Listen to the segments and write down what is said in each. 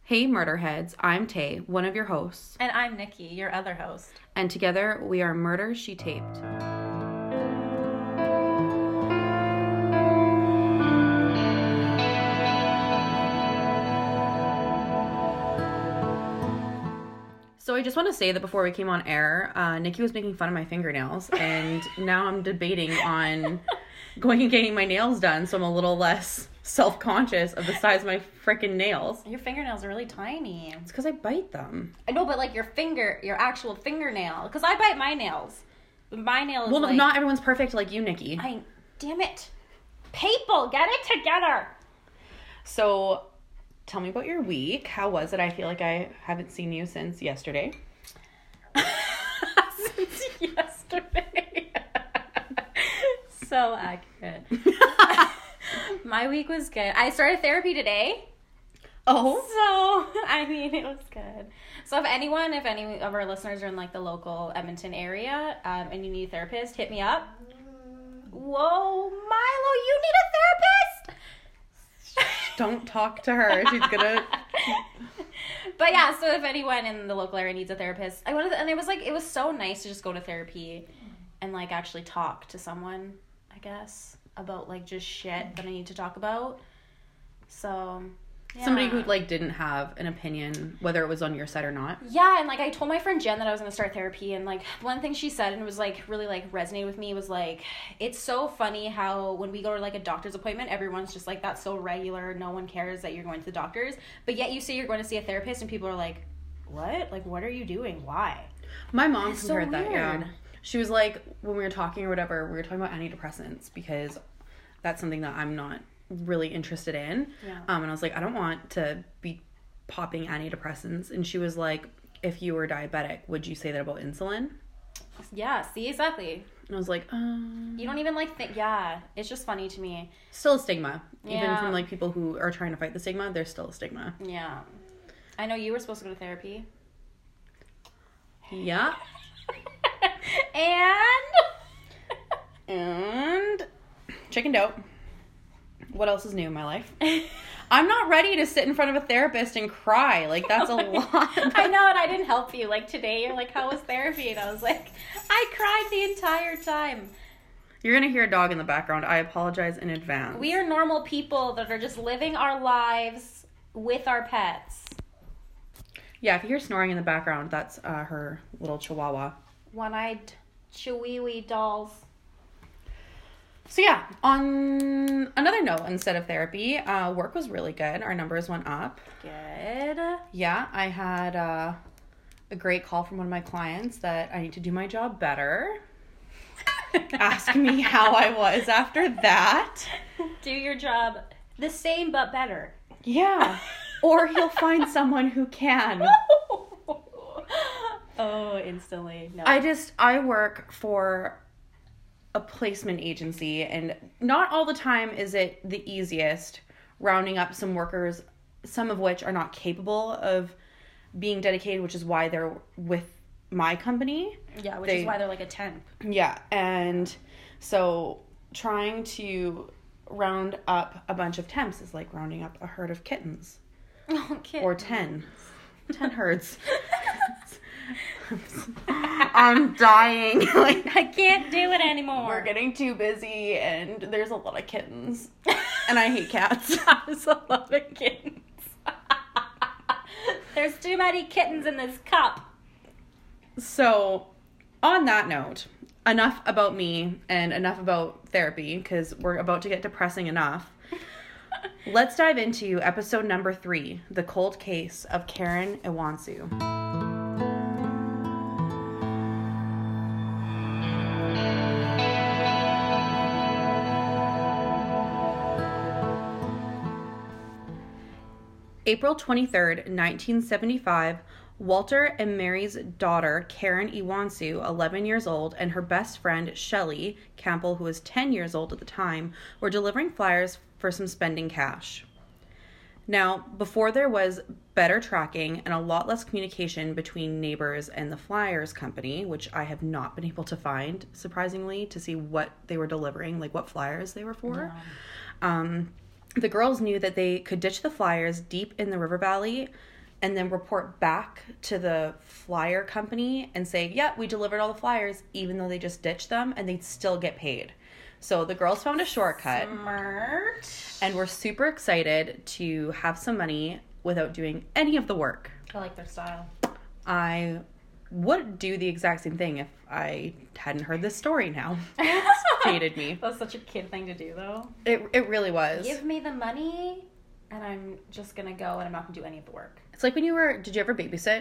Hey Murderheads, I'm Tay, one of your hosts. And I'm Nikki, your other host. And together we are Murder, She Taped. So I just want to say that before we came on air, Nikki was making fun of my fingernails, and now I'm debating on going and getting my nails done, so I'm a little less self-conscious of the size of my freaking nails. Your fingernails are really tiny. It's because I bite them. I know, but like your actual fingernail. Because I bite my nails. My nail is well, not everyone's perfect like you, Nikki. Damn it. People, get it together. So, tell me about your week. How was it? I feel like I haven't seen you since yesterday. Since yesterday. So accurate. My week was good. I started therapy today. Oh. So, I mean, it was good. So if any of our listeners are in like the local Edmonton area and you need a therapist, hit me up. Whoa, Milo, you need a therapist? Don't talk to her. She's gonna... But yeah, so if anyone in the local area needs a therapist, it was so nice to just go to therapy and like actually talk to someone, I guess, about like just shit that I need to talk about. So, yeah. Somebody who like didn't have an opinion whether it was on your side or not. Yeah, and like I told my friend Jen that I was going to start therapy, and like one thing she said and it was like really like resonated with me was like, it's so funny how when we go to like a doctor's appointment, everyone's just like, that's so regular, no one cares that you're going to the doctor's, but yet you say you're going to see a therapist and people are like, what? Like, what are you doing? Why? My mom compared so that, yeah. weird. She was like, when we were talking or whatever, we were talking about antidepressants because that's something that I'm not really interested in. Yeah. And I was like, I don't want to be popping antidepressants. And she was like, if you were diabetic, would you say that about insulin? Yeah, see, exactly. And I was like, You don't even like think, yeah, it's just funny to me. Still a stigma. Even Yeah. from like people who are trying to fight the stigma, there's still a stigma. Yeah. I know you were supposed to go to therapy. Yeah. And chickened out. What else is new in my life? I'm not ready to sit in front of a therapist and cry. Like, that's a lot. I know, and I didn't help you. Like, today, you're like, how was therapy? And I was like, I cried the entire time. You're going to hear a dog in the background. I apologize in advance. We are normal people that are just living our lives with our pets. Yeah, if you hear snoring in the background, that's her little chihuahua. One-eyed chihuahua dolls. So yeah, on another note, instead of therapy, work was really good. Our numbers went up. Good. Yeah, I had a great call from one of my clients that I need to do my job better. Ask me how I was after that. Do your job the same but better. Yeah. Or he'll find someone who can. Oh, instantly. No. I work for a placement agency, and not all the time is it the easiest rounding up some workers, some of which are not capable of being dedicated, which is why they're with my company. Yeah, which is why they're like a temp. Yeah, and so trying to round up a bunch of temps is like rounding up a herd of kittens. Oh, kittens. Or 10 herds. I'm dying. Like, I can't do it anymore. we're getting too busy, and there's a lot of kittens. And I hate cats. There's a lot of kittens. There's too many kittens in this cup. So, on that note, enough about me and enough about therapy, because we're about to get depressing enough. Let's dive into episode number 3, The Cold Case of Karen Iwansu. April 23rd, 1975, Walter and Mary's daughter, Karen Iwansu, 11 years old, and her best friend, Shelley Campbell, who was 10 years old at the time, were delivering flyers for some spending cash. Now, before there was better tracking and a lot less communication between neighbors and the flyers company, which I have not been able to find, surprisingly, to see what they were delivering, like what flyers they were for. The girls knew that they could ditch the flyers deep in the river valley and then report back to the flyer company and say, yeah, we delivered all the flyers, even though they just ditched them, and they'd still get paid. So the girls found a shortcut. Smart. And were super excited to have some money without doing any of the work. I like their style. I would do the exact same thing if I hadn't heard this story now. Hated me. That's such a kid thing to do, though. It really was. Give me the money, and I'm just gonna go, and I'm not gonna do any of the work. It's like when did you ever babysit?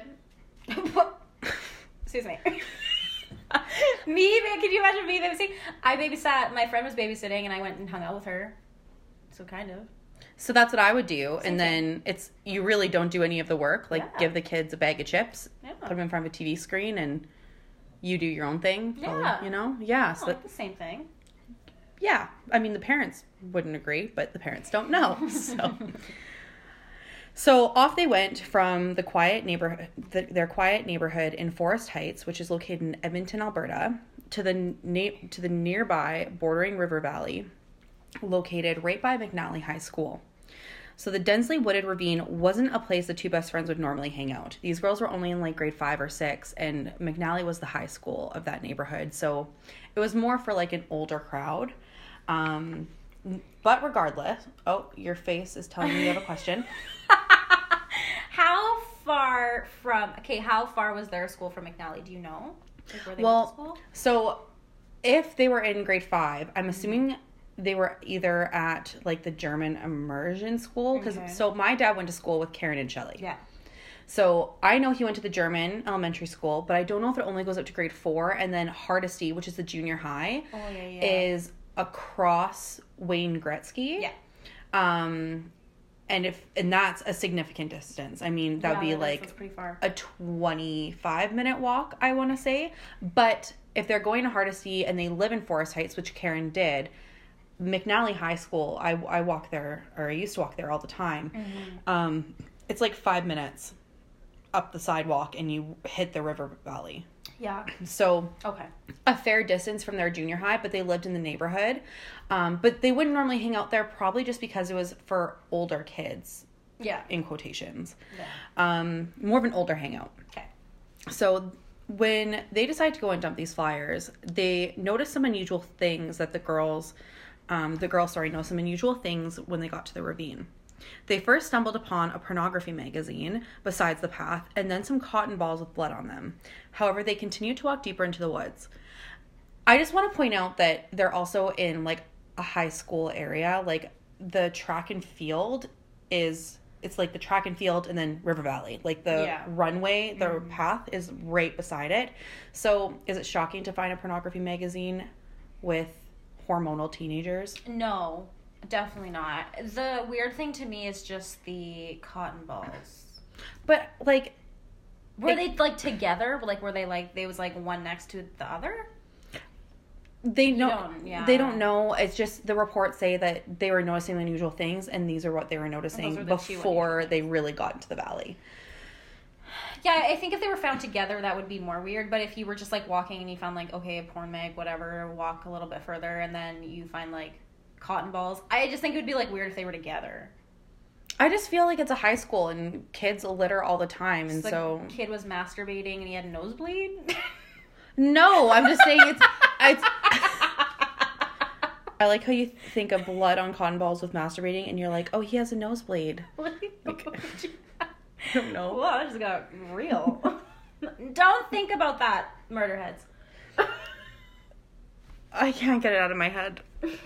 Excuse me. Me? Can you imagine me babysitting? I babysat. My friend was babysitting, and I went and hung out with her. So kind of. So that's what I would do. Same and then you really don't do any of the work. Like, Yeah. give the kids a bag of chips, Yeah. put them in front of a TV screen, and you do your own thing. Yeah. Probably, Yeah. So Like the same thing. yeah. I mean, the parents wouldn't agree, but the parents don't know. So off they went from their quiet neighborhood in Forest Heights, which is located in Edmonton, Alberta, to the nearby bordering river valley, located right by McNally High School. So the densely wooded ravine wasn't a place the two best friends would normally hang out. These girls were only in like grade 5 or 6, and McNally was the high school of that neighborhood. So it was more for like an older crowd. But regardless, your face is telling me you have a question. How far was their school from McNally? Do you know? Like where they went to school? So if they were in grade 5, I'm assuming they were either at like the German immersion school. So my dad went to school with Karen and Shelley. Yeah. So I know he went to the German elementary school, but I don't know if it only goes up to grade 4. And then Hardesty, which is the junior high, is across Wayne Gretzky. Yeah. And that's a significant distance. I mean, that would be like pretty far. a 25-minute walk, I want to say. But if they're going to Hardesty and they live in Forest Heights, which Karen did, McNally High School, I walk there, or I used to walk there all the time. Mm-hmm. It's like 5 minutes up the sidewalk and you hit the river valley. Yeah. So Okay. a fair distance from their junior high, but they lived in the neighborhood. But they wouldn't normally hang out there, probably just because it was for older kids. Yeah. In quotations. Yeah. More of an older hangout. Okay. So when they decided to go and dump these flyers, they noticed some unusual things that the girls noticed some unusual things when they got to the ravine. They first stumbled upon a pornography magazine besides the path, and then some cotton balls with blood on them. However, they continued to walk deeper into the woods. I just want to point out that they're also in like a high school area. Like the track and field it's like the track and field and then River Valley. Like the runway, the path is right beside it. So is it shocking to find a pornography magazine with hormonal teenagers? No, definitely not. The weird thing to me is just the cotton balls. But like, were they like together? Like were they like was like one next to the other? They don't know. It's just the reports say that they were noticing unusual things, and these are what they were noticing before they really got into the valley. Yeah, I think if they were found together, that would be more weird. But if you were just like walking and you found like, okay, a porn mag, whatever, walk a little bit further, and then you find like cotton balls, I just think it would be like weird if they were together. I just feel like it's a high school and kids litter all the time, and so the kid was masturbating and he had a nosebleed. No, I'm just saying it's. I like how you think of blood on cotton balls with masturbating, and you're like, oh, he has a nosebleed. Like, I don't know. Well, I just got real. Don't think about that, murderheads. I can't get it out of my head.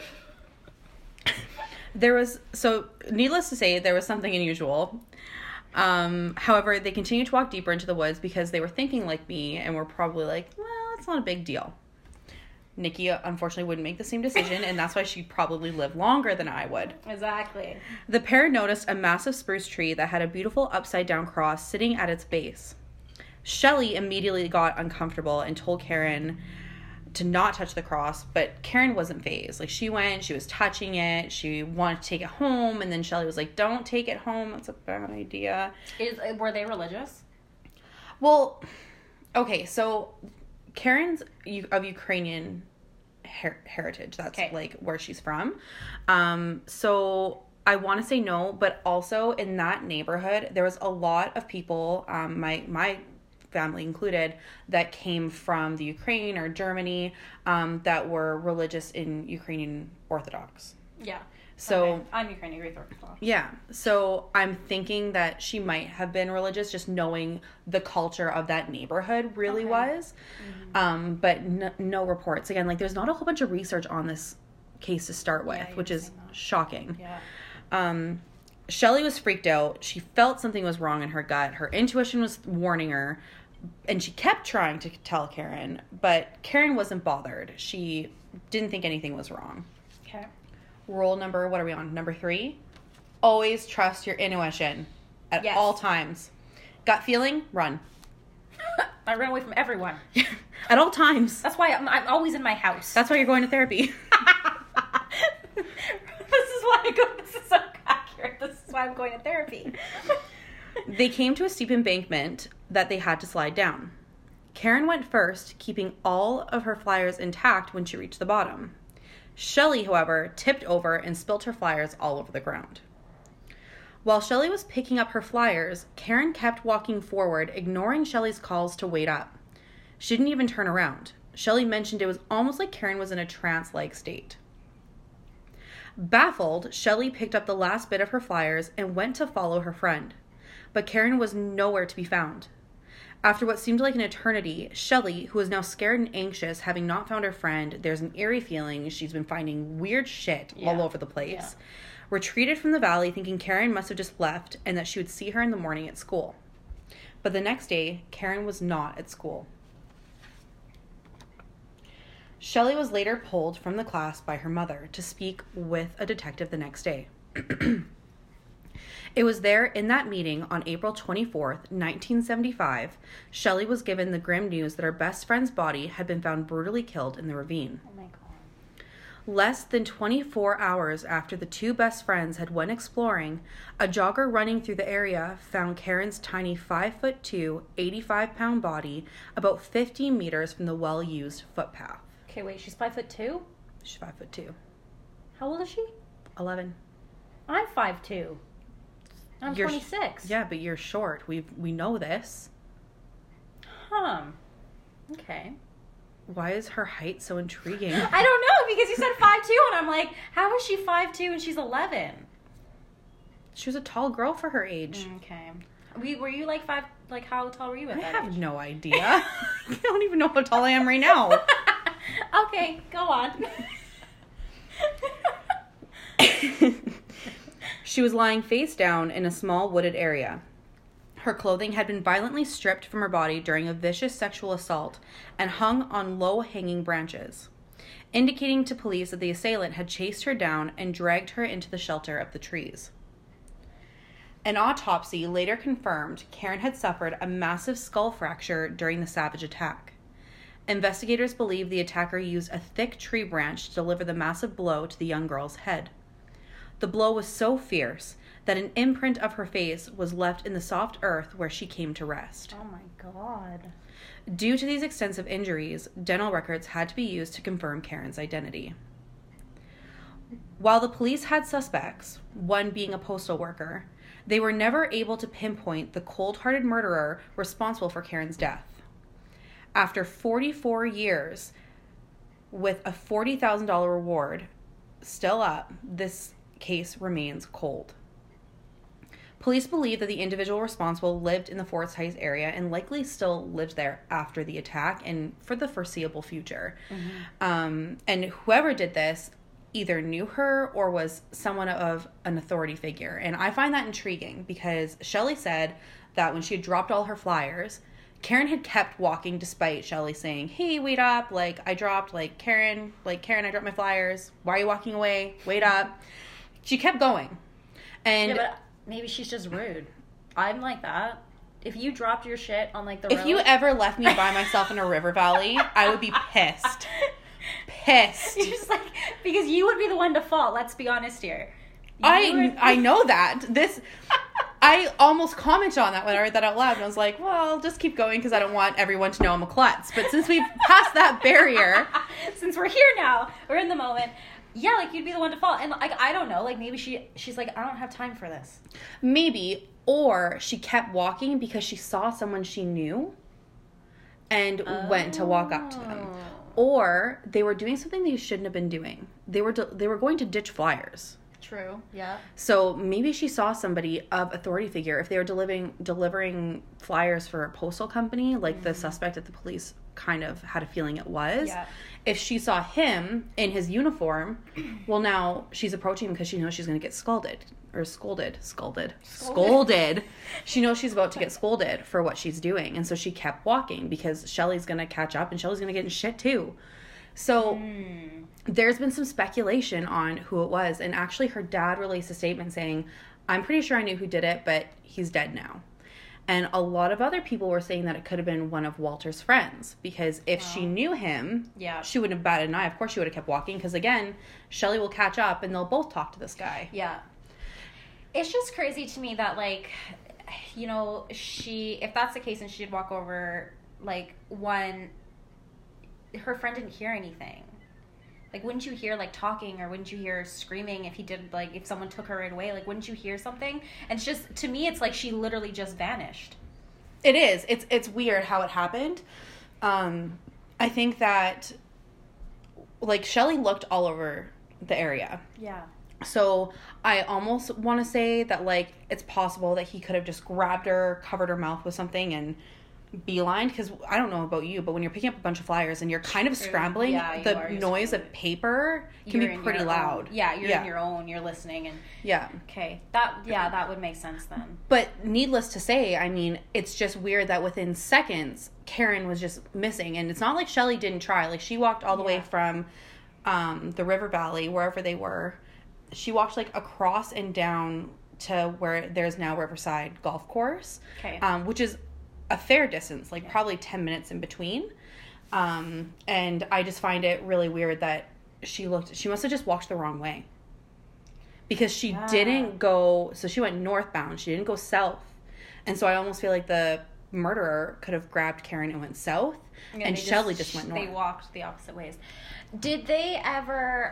Needless to say, there was something unusual. However, they continued to walk deeper into the woods because they were thinking like me and were probably like, well, it's not a big deal. Nikki, unfortunately, wouldn't make the same decision, and that's why she'd probably live longer than I would. Exactly. The pair noticed a massive spruce tree that had a beautiful upside-down cross sitting at its base. Shelley immediately got uncomfortable and told Karen to not touch the cross, but Karen wasn't fazed. Like, she was touching it, she wanted to take it home, and then Shelley was like, don't take it home, that's a bad idea. Were they religious? Well, okay, so Karen's of Ukrainian heritage. That's like where she's from. So I want to say no, but also in that neighborhood, there was a lot of people, my family included, that came from the Ukraine or Germany, that were religious in Ukrainian Orthodox. Yeah. So okay. I'm Ukrainian Orthodox. Yeah. So I'm thinking that she might have been religious, just knowing the culture of that neighborhood really was. Mm-hmm. But no reports. Again, like there's not a whole bunch of research on this case to start with, which is shocking. Yeah. Shelley was freaked out. She felt something was wrong in her gut. Her intuition was warning her, and she kept trying to tell Karen, but Karen wasn't bothered. She didn't think anything was wrong. Okay. Rule number, what are we on? Number 3? Always trust your intuition at all times. Gut feeling, run. I run away from everyone. At all times. That's why I'm always in my house. That's why you're going to therapy. This is so accurate. This is why I'm going to therapy. They came to a steep embankment that they had to slide down. Karen went first, keeping all of her flyers intact when she reached the bottom. Shelley, however, tipped over and spilt her flyers all over the ground. While Shelley was picking up her flyers, Karen kept walking forward, ignoring Shelley's calls to wait up. She didn't even turn around. Shelley mentioned it was almost like Karen was in a trance-like state. Baffled, Shelley picked up the last bit of her flyers and went to follow her friend. But Karen was nowhere to be found. After what seemed like an eternity, Shelley, who is now scared and anxious, having not found her friend, there's an eerie feeling she's been finding weird shit all over the place, retreated from the valley thinking Karen must have just left and that she would see her in the morning at school. But the next day, Karen was not at school. Shelley was later pulled from the class by her mother to speak with a detective the next day. It was there in that meeting on April 24th, 1975, Shelley was given the grim news that her best friend's body had been found brutally killed in the ravine. Oh my God. Less than 24 hours after the two best friends had went exploring, a jogger running through the area found Karen's tiny 5'2", 85-pound body about 50 meters from the well-used footpath. Okay, wait, she's 5'2"? She's 5'2". How old is she? 11. I'm 5'2". I'm 26. Yeah, but you're short. We know this. Okay. Why is her height so intriguing? I don't know, because you said 5'2", and I'm like, how is she 5'2" and she's 11? She was a tall girl for her age. Okay. Were you like 5? Like, how tall were you at that age? I have no idea. I don't even know how tall I am right now. Okay, go on. She was lying face down in a small wooded area. Her clothing had been violently stripped from her body during a vicious sexual assault and hung on low-hanging branches, indicating to police that the assailant had chased her down and dragged her into the shelter of the trees. An autopsy later confirmed Karen had suffered a massive skull fracture during the savage attack. Investigators believe the attacker used a thick tree branch to deliver the massive blow to the young girl's head. The blow was so fierce that an imprint of her face was left in the soft earth where she came to rest. Oh my God. Due to these extensive injuries, dental records had to be used to confirm Karen's identity. While the police had suspects, one being a postal worker, they were never able to pinpoint the cold-hearted murderer responsible for Karen's death. After 44 years, with a $40,000 reward still up, this case remains cold. Police believe that the individual responsible lived in the Forest Heights area and likely still lived there after the attack and for the foreseeable future. Mm-hmm. And whoever did this either knew her or was someone of an authority figure. And I find that intriguing because Shelley said that when she had dropped all her flyers, Karen had kept walking despite Shelley saying, hey, wait up, Karen, I dropped my flyers. Why are you walking away? Wait up. She kept going. And yeah, but maybe she's just rude. I'm like that. If you dropped your shit on the road. If you ever left me by myself in a river valley, I would be pissed. Pissed. You're just because you would be the one to fault, let's be honest here. I know that. I almost commented on that when I read that out loud, and I was like, well, I'll just keep going because I don't want everyone to know I'm a klutz. But since we've passed that barrier. Since we're here now, we're in the moment. Yeah, like, you'd be the one to fall. And, like, I don't know. Like, maybe she's like, I don't have time for this. Maybe. Or she kept walking because she saw someone she knew and went to walk up to them. Or they were doing something they shouldn't have been doing. They were going to ditch flyers. True. Yeah. So maybe she saw somebody of authority figure. If they were delivering flyers for a postal company, like the suspect that the police kind of had a feeling it was. Yeah. If she saw him in his uniform, well, now she's approaching him because she knows she's going to get scolded. She knows she's about to get scolded for what she's doing. And so she kept walking because Shelly's going to catch up and Shelly's going to get in shit too. So there's been some speculation on who it was. And actually her dad released a statement saying, I'm pretty sure I knew who did it, but he's dead now. And a lot of other people were saying that it could have been one of Walter's friends. Because if she knew him, she wouldn't have batted an eye. Of course she would have kept walking. Because again, Shelly will catch up and they'll both talk to this guy. Yeah. It's just crazy to me that, like, you know, if that's the case and she did walk over, like, her friend didn't hear anything. Like, wouldn't you hear, like, talking, or wouldn't you hear screaming if someone took her right away? Like, wouldn't you hear something? And it's just, to me, it's like she literally just vanished. It is. It's weird how it happened. I think that, like, Shelly looked all over the area. Yeah. So I almost want to say that, like, it's possible that he could have just grabbed her, covered her mouth with something, and beelined. Because I don't know about you, but when you're picking up a bunch of flyers and you're kind of scrambling, the noise of paper can be pretty loud. Yeah, you're in your own. You're listening, and okay, that would make sense then. But needless to say, I mean, it's just weird that within seconds, Karen was just missing, and it's not like Shelly didn't try. Like, she walked all the way from the river valley, wherever they were. She walked, like, across and down to where there's now Riverside Golf Course, which is a fair distance, like probably 10 minutes in between. And I just find it really weird that she must have just walked the wrong way. Because she didn't go, so she went northbound, she didn't go south. And so I almost feel like the murderer could have grabbed Karen and went south, and Shelly just went north. They walked the opposite ways. Did they ever,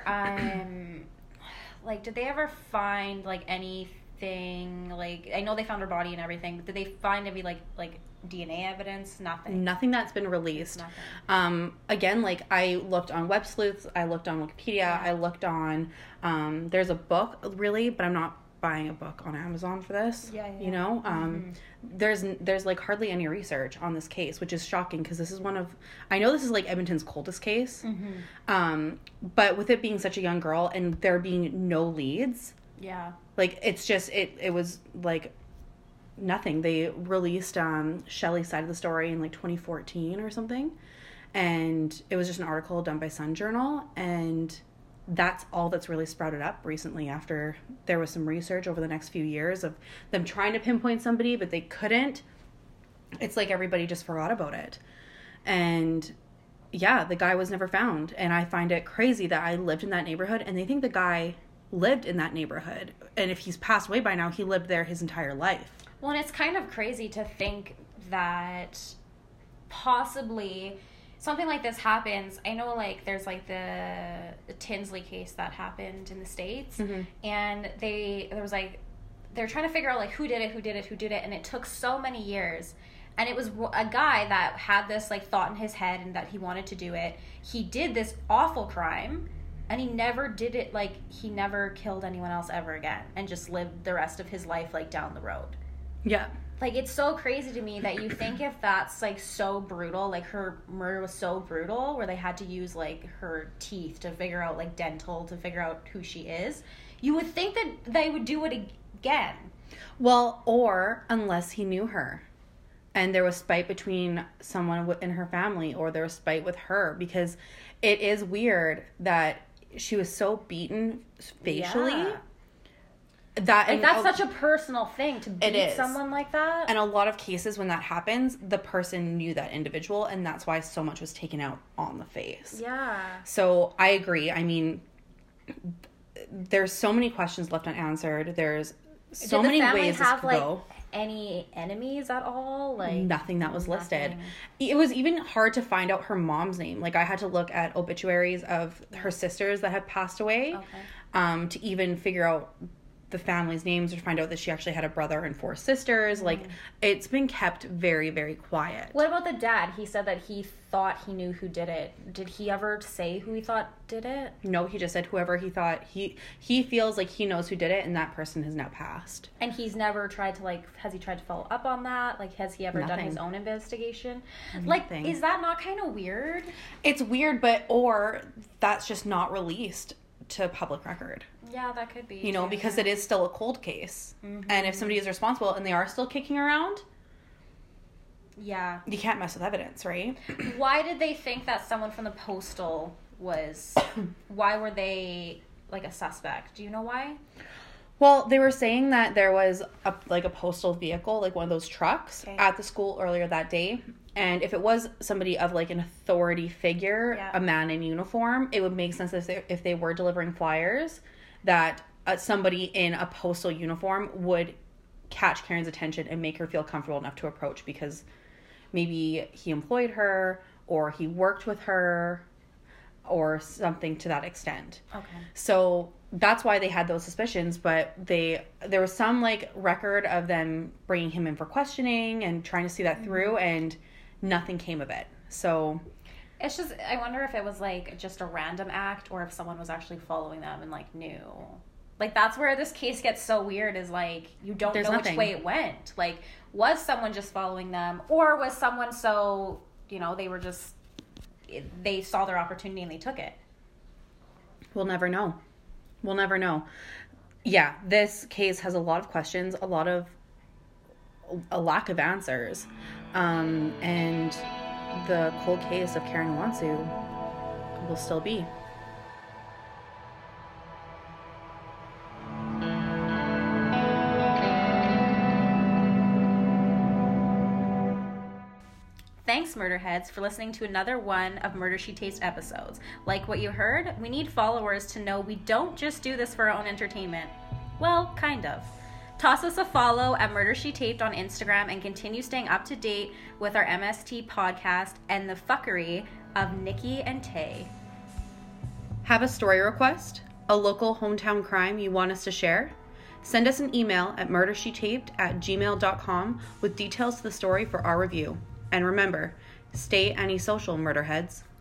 did they ever find, like, anything, like, I know they found her body and everything, but did they find any, like DNA evidence? Nothing that's been released. Again, like, I looked on Web Sleuths, I looked on Wikipedia, I looked on, there's a book, really, but I'm not buying a book on Amazon for this. You know? There's like hardly any research on this case, which is shocking because this is I know this is like Edmonton's coldest case. But with it being such a young girl and there being no leads. Like, it's just, it was like nothing. They released Shelly's side of the story in like 2014 or something. And it was just an article done by Sun Journal, and that's all that's really sprouted up recently after there was some research over the next few years of them trying to pinpoint somebody, but they couldn't. It's like everybody just forgot about it. And the guy was never found. And I find it crazy that I lived in that neighborhood and they think the guy lived in that neighborhood. And if he's passed away by now, he lived there his entire life. Well, and it's kind of crazy to think that possibly something like this happens. I know, like, there's, like, the Tinsley case that happened in the States, and they're trying to figure out, like, who did it, and it took so many years. And it was a guy that had this, like, thought in his head and that he wanted to do it. He did this awful crime, and he never did it, like, he never killed anyone else ever again, and just lived the rest of his life, like, down the road. Yeah. Like, it's so crazy to me that you think if that's, like, so brutal, like, her murder was so brutal, where they had to use, like, her teeth to figure out, like, dental to figure out who she is, you would think that they would do it again. Well, or unless he knew her, and there was spite between someone in her family, or there was spite with her, because it is weird that she was so beaten facially. That's such a personal thing to beat someone like that. And a lot of cases when that happens, the person knew that individual, and that's why so much was taken out on the face. Yeah. So I agree. I mean, there's so many questions left unanswered. There's so many ways this could go. any enemies at all? Like nothing that was listed. nothing. It was even hard to find out her mom's name. Like, I had to look at obituaries of her sisters that had passed away, to even figure out the family's names, or find out that she actually had a brother and 4 sisters. Like, it's been kept very, very quiet. What about the dad? He said that he thought he knew who did it. Did he ever say who he thought did it? No, he just said whoever he thought, he feels like he knows who did it, and that person has now passed. And he's never tried to, like, has he tried to follow up on that? Like, has he ever done Nothing. his own investigation? Nothing. Like, is that not kind of weird? It's weird, or that's just not released to public record. Yeah, that could be. You know, because it is still a cold case. And if somebody is responsible and they are still kicking around, yeah, you can't mess with evidence, right? Why did they think that someone from the postal was... why were they, like, a suspect? Do you know why? Well, they were saying that there was a postal vehicle, like one of those trucks, at the school earlier that day. And if it was somebody of, like, an authority figure, a man in uniform, it would make sense if they were delivering flyers, that somebody in a postal uniform would catch Karen's attention and make her feel comfortable enough to approach, because maybe he employed her, or he worked with her, or something to that extent. Okay. So that's why they had those suspicions, but there was some, like, record of them bringing him in for questioning and trying to see that through, and nothing came of it. So it's just, I wonder if it was, like, just a random act, or if someone was actually following them and, like, knew. Like, that's where this case gets so weird, is, like, you don't know which way it went. Like, was someone just following them, or was someone so, you know, they were just, they saw their opportunity and they took it? We'll never know. We'll never know. Yeah, this case has a lot of questions, a lack of answers. And the cold case of Karen Iwonsu will still be. Thanks, Murderheads, for listening to another one of Murder, She Taped episodes. Like what you heard? We need followers to know we don't just do this for our own entertainment. Well, kind of. Toss us a follow at Murder, She Taped on Instagram, and continue staying up to date with our MST podcast and the fuckery of Nikki and Tay. Have a story request? A local hometown crime you want us to share? Send us an email at murdershetaped@gmail.com with details to the story for our review. And remember, stay antisocial, Murderheads.